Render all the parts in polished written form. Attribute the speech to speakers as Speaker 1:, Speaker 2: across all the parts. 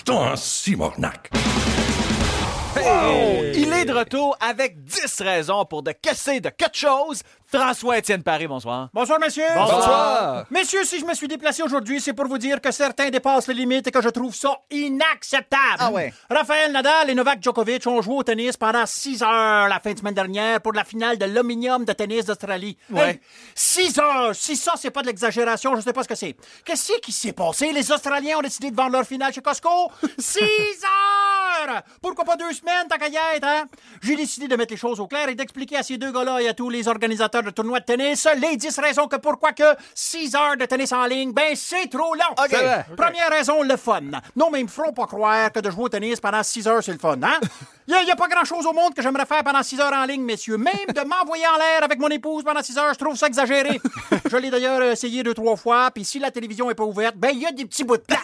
Speaker 1: Putain, Simornac!
Speaker 2: Hey! Il est de retour avec 10 raisons pour de casser de quelque chose. François-Étienne Paré, bonsoir.
Speaker 3: Bonsoir, messieurs.
Speaker 2: Bonsoir.
Speaker 3: Messieurs, si je me suis déplacé aujourd'hui, c'est pour vous dire que certains dépassent les limites et que je trouve ça inacceptable.
Speaker 2: Ah ouais.
Speaker 3: Raphaël Nadal et Novak Djokovic ont joué au tennis pendant 6 heures la fin de semaine dernière pour la finale de l'Omnium de tennis d'Australie.
Speaker 2: Ouais.
Speaker 3: Hey, 6 heures! Si ça, c'est pas de l'exagération, je sais pas ce que c'est. Qu'est-ce qui s'est passé? Les Australiens ont décidé de vendre leur finale chez Costco? 6 heures! Pourquoi pas 2 semaines, tant qu'à y être, hein? J'ai décidé de mettre les choses au clair et d'expliquer à ces deux gars-là et à tous les organisateurs de tournois de tennis les 10 raisons que pourquoi que 6 heures de tennis en ligne, ben c'est trop long.
Speaker 2: OK.
Speaker 3: Première raison, le fun. Non, mais ils me feront pas croire que de jouer au tennis pendant 6 heures, c'est le fun, hein? Il y a pas grand-chose au monde que j'aimerais faire pendant 6 heures en ligne, messieurs. Même de m'envoyer en l'air avec mon épouse pendant 6 heures, je trouve ça exagéré. Je l'ai d'ailleurs essayé 2-3 fois, puis si la télévision est pas ouverte, ben il y a des petits bouts de plate.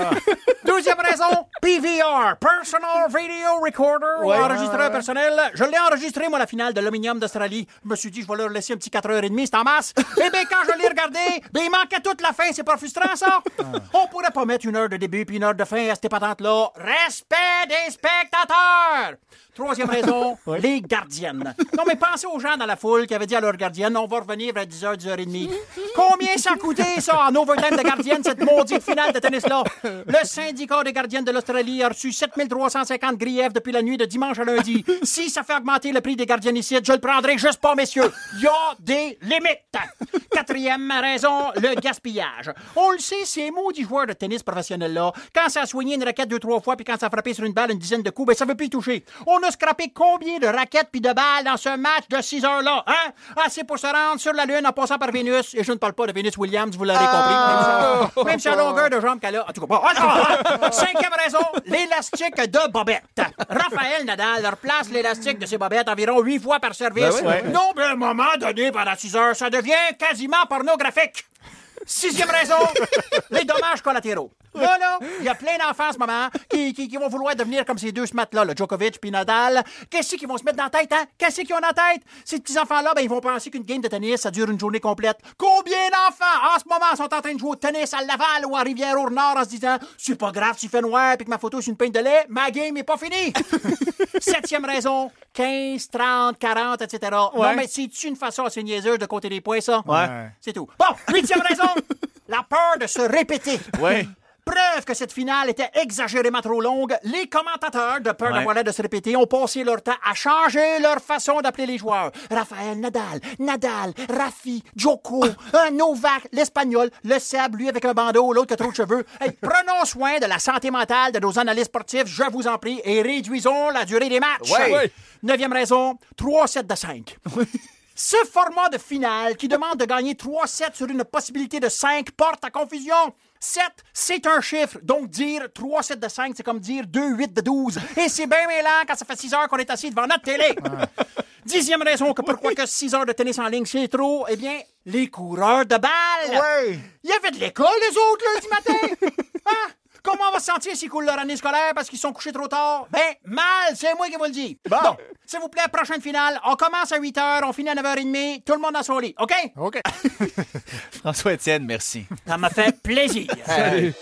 Speaker 3: Deuxième raison, PVR, Personal Video Recorder, ou enregistreur personnel. Je l'ai enregistré, moi, la finale de l'Omnium d'Australie. Je me suis dit, je vais leur laisser un petit 4h30, c'est en masse. Eh bien, quand je l'ai regardé, ben il manquait toute la fin. C'est pas frustrant, ça? On pourrait pas mettre 1 heure de début puis 1 heure de fin à cette patente-là. Respect des spectateurs! Troisième raison, les gardiennes. Non, mais pensez aux gens dans la foule qui avaient dit à leur gardienne, on va revenir vers 10h, 10h30. Combien ça a coûté, ça, en overtime de gardienne, cette maudite finale de tennis-là? Le syndicat des gardiennes de l'Australie a reçu 7350 griefs depuis la nuit de dimanche à lundi. Si ça fait augmenter le prix des gardiennes ici, je le prendrai juste pas, messieurs. Il y a des limites. Quatrième raison, le gaspillage. On le sait, ces maudits joueurs de tennis professionnels-là, quand ça a soigné une raquette 2-3 fois puis quand ça a frappé sur une balle une dizaine de coups, ben ça veut plus y toucher. On a scrappé combien de raquettes puis de balles dans ce match de 6 heures-là, hein? Assez pour se rendre sur la Lune en passant par Vénus. Et je ne parle pas de Venus Williams, vous l'aurez compris. Même si la longueur de jambe qu'elle a. En tout cas, pas. Cinquième raison, l'élastique de bobette. Raphaël Nadal replace l'élastique de ses bobettes environ 8 fois par service. Non, mais à un moment donné, pendant 6 heures, ça devient quasiment pornographique. Sixième raison, les dommages collatéraux. Là, il y a plein d'enfants en ce moment qui vont vouloir devenir comme ces deux smattes-là, le Djokovic puis Nadal. Qu'est-ce qu'ils vont se mettre dans la tête, hein? Qu'est-ce qu'ils ont dans la tête? Ces petits-enfants-là, ben, ils vont penser qu'une game de tennis, ça dure une journée complète. Combien d'enfants, en ce moment, sont en train de jouer au tennis à Laval ou à Rivière-au-Nord en se disant, c'est pas grave s'il fait noir puis que ma photo, c'est une pinte de lait, ma game est pas finie. Septième raison, 15, 30, 40, etc. Non, mais c'est-tu une façon assez niaiseuse de compter des points, ça?
Speaker 2: Ouais.
Speaker 3: C'est tout. Bon, huitième raison, la peur de se répéter.
Speaker 2: Ouais.
Speaker 3: Preuve que cette finale était exagérément trop longue, les commentateurs, de peur d'avoir l'air de se répéter, ont passé leur temps à changer leur façon d'appeler les joueurs. Raphaël Nadal, Rafi, Djoko, Novak, l'Espagnol, le Seb, lui avec un bandeau, l'autre qui a trop de cheveux. Hey, prenons soin de la santé mentale de nos analystes sportifs, je vous en prie, et réduisons la durée des matchs.
Speaker 2: Ouais.
Speaker 3: Neuvième raison, 3 sets de 5. Ce format de finale qui demande de gagner 3 sets sur une possibilité de 5 porte à confusion. 7, c'est un chiffre. Donc, dire 3 sets de 5, c'est comme dire 2 8 de 12. Et c'est bien mêlant quand ça fait 6 heures qu'on est assis devant notre télé. 10e raison que pourquoi que 6 heures de tennis en ligne, c'est trop, eh bien, les coureurs de balles.
Speaker 2: Ouais.
Speaker 3: Il y avait de l'école, les autres, lundi matin. Hein? Comment on va se sentir s'ils coulent leur année scolaire parce qu'ils sont couchés trop tard? Ben, mal, c'est moi qui vous le dis. Bon, s'il vous plaît, prochaine finale. On commence à 8h, on finit à 9h30. Tout le monde dans son lit, OK?
Speaker 2: OK. François-Étienne, merci.
Speaker 3: Ça m'a fait plaisir.
Speaker 2: Salut.